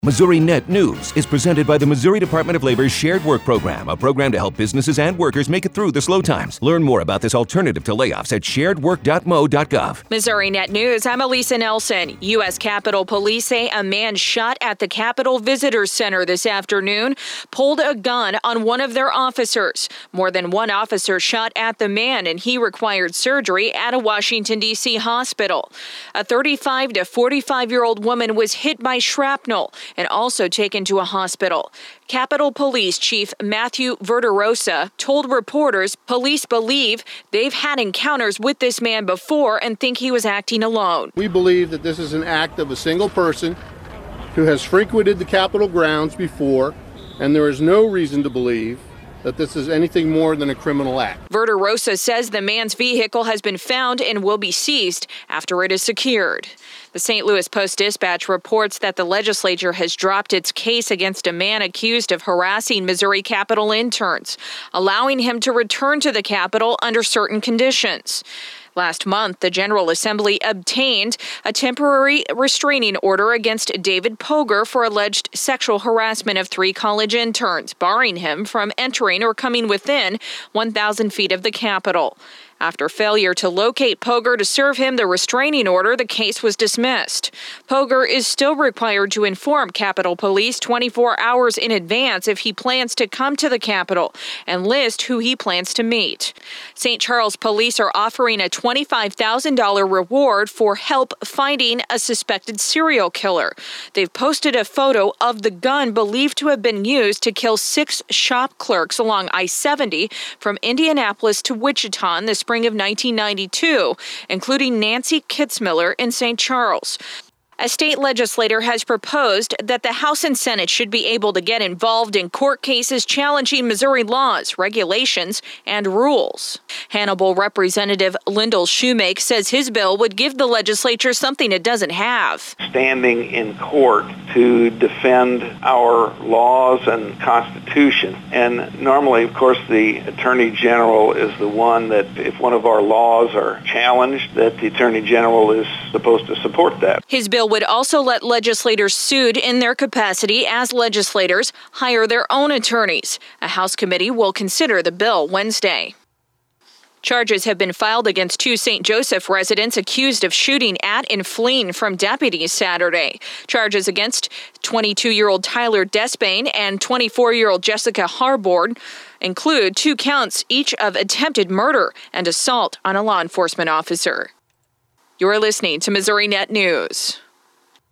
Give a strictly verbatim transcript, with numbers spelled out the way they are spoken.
Missouri Net News is presented by the Missouri Department of Labor's Shared Work Program, a program to help businesses and workers make it through the slow times. Learn more about this alternative to layoffs at shared work dot mo dot gov. Missouri Net News, I'm Elisa Nelson. U S Capitol Police say a man shot at the Capitol Visitors Center this afternoon pulled a gun on one of their officers. More than one officer shot at the man, and he required surgery at a Washington, D C hospital. A thirty-five to forty-five-year-old woman was hit by shrapnel and also taken to a hospital. Capitol Police Chief Matthew Verderosa told reporters police believe they've had encounters with this man before and think he was acting alone. We believe that this is an act of a single person who has frequented the Capitol grounds before, and there is no reason to believe that this is anything more than a criminal act. Verderosa says the man's vehicle has been found and will be seized after it is secured. The Saint Louis Post-Dispatch reports that the legislature has dropped its case against a man accused of harassing Missouri Capitol interns, allowing him to return to the Capitol under certain conditions. Last month, the General Assembly obtained a temporary restraining order against David Poger for alleged sexual harassment of three college interns, barring him from entering or coming within one thousand feet of the Capitol. After failure to locate Poger to serve him the restraining order, the case was dismissed. Poger is still required to inform Capitol Police twenty-four hours in advance if he plans to come to the Capitol and list who he plans to meet. Saint Charles Police are offering a twenty-five thousand dollars reward for help finding a suspected serial killer. They've posted a photo of the gun believed to have been used to kill six shop clerks along I seventy from Indianapolis to Wichita in the spring of nineteen ninety-two, including Nancy Kitzmiller in Saint Charles. A state legislator has proposed that the House and Senate should be able to get involved in court cases challenging Missouri laws, regulations, and rules. Hannibal Representative Lyndall Shoemake says his bill would give the legislature something it doesn't have. Standing in court to defend our laws and Constitution. And normally, of course, the Attorney General is the one that, if one of our laws are challenged, that the Attorney General is supposed to support that. His bill would also let legislators sued in their capacity as legislators hire their own attorneys. A House committee will consider the bill Wednesday. Charges have been filed against two Saint Joseph residents accused of shooting at and fleeing from deputies Saturday. Charges against twenty-two-year-old Tyler Despain and twenty-four-year-old Jessica Harbord include two counts each of attempted murder and assault on a law enforcement officer. You're listening to Missouri Net News.